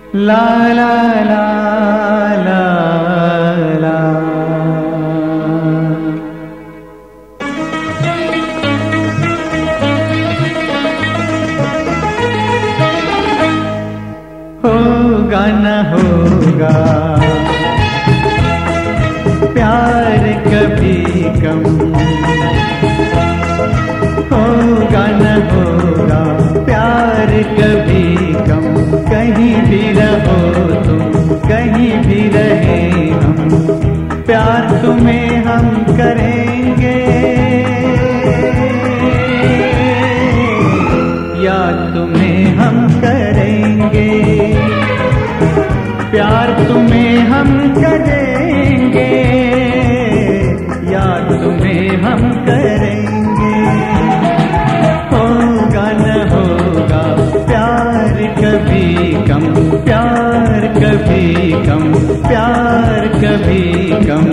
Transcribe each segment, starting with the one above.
ला ला ला ला ला। होगा न होगा प्यार कभी कम, होगा न होगा प्यार कभी कम। कहीं भी रहो तुम, कहीं भी रहे हम, प्यार तुम्हें हम करेंगे। याद तुम्हें हम करेंगे, प्यार तुम्हें हम करेंगे, याद तुम्हें हम करेंगे। होगा न होगा प्यार कभी कम, प्यार कभी कम, प्यार कभी कम।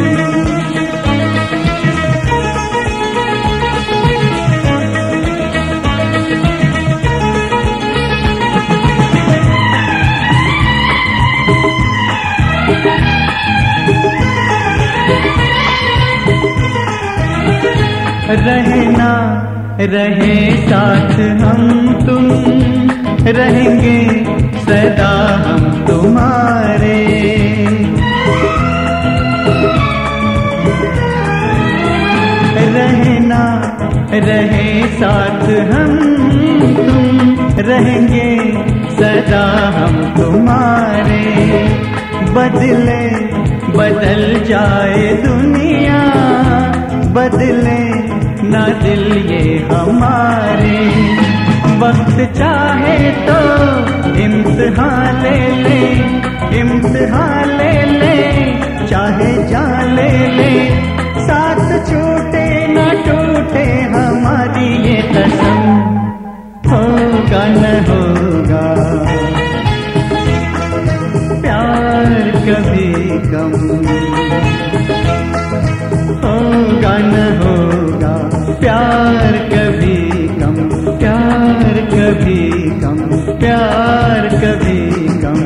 रहना रहे साथ हम तुम, रहेंगे सदा हम तुम्हारे। रहना रहे साथ हम तुम, रहेंगे सदा हम तुम्हारे। बदले बदल जाए दुनिया, बदले ना दिल ये हमारे। वक्त चाहे तो इम्तिहान ले ले, इम्तिहान ले ले, चाहे जान ले ले। साथ छूटे ना टूटे हमारी ये कसम। होगा न होगा प्यार कभी कम, होगा न होगा प्यार कभी कम, प्यार कभी कम, प्यार कभी कम।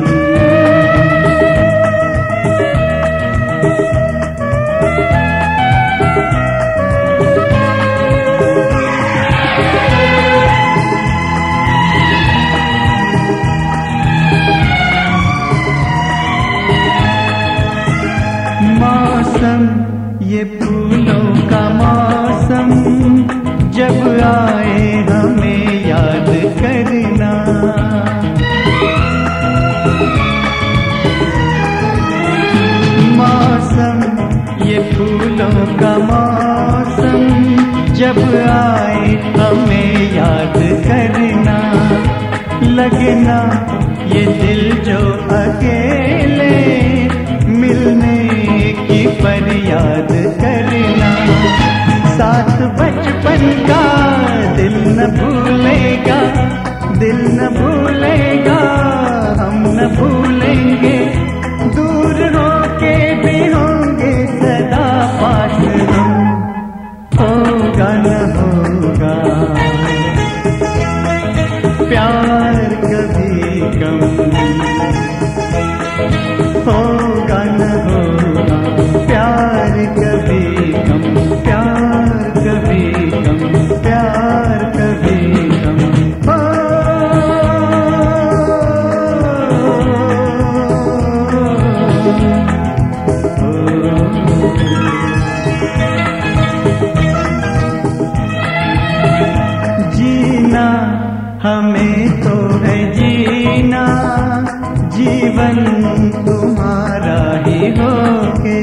मौसम ये फूलों का मौसम, जब आए हमें याद करना। मौसम ये फूलों का मौसम, जब आए हमें याद करना। लगना ये दिल जो अकेले, मिलने की फरियाद करना। साथ बचपन का दिल न भूलेगा, दिल न भूलेगा, हम न भूलेंगे। दूर होके भी होंगे सदा पास हम। होगा न होगा प्यार कभी कम, होगा न होगा प्यार कभी कम, प्यार कभी कम, प्यार कभी कम। जीना हमें तो है जीना, जीवन तुम्हारा ही होके।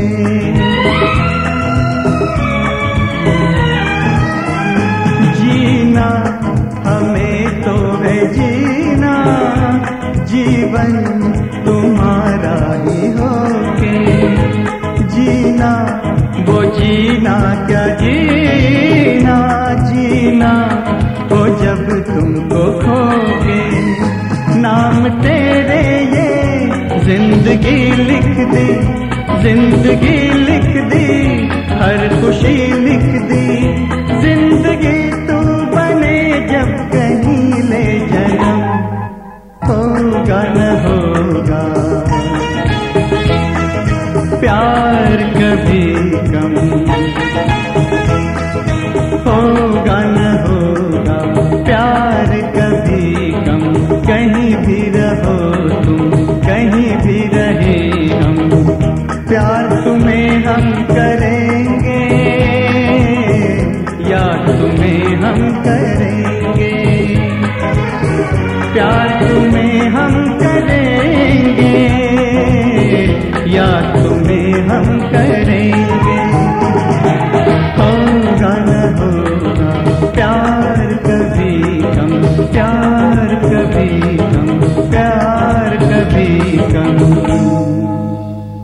जीना हमें तो है जीना, जीवन तुम्हारा ही होके। जीना वो जीना क्या जीना, जीना हो जब तुमको खोगे। नाम तेरे ये जिंदगी लिख दी, जिंदगी लिख दी, हर खुशी लिख दी। जिंदगी तू बने जब कहीं ले जन्म, होगा होगा न होगा प्यार कभी कम, होगा न होगा प्यार कभी कम। कहीं भी रहो तुम, कहीं भी रहे हम, प्यार तुम्हें हम करेंगे, याद तुम्हें हम करेंगे, प्यार तुम्हें हम करेंगे, याद तुम्हें हम करेंगे।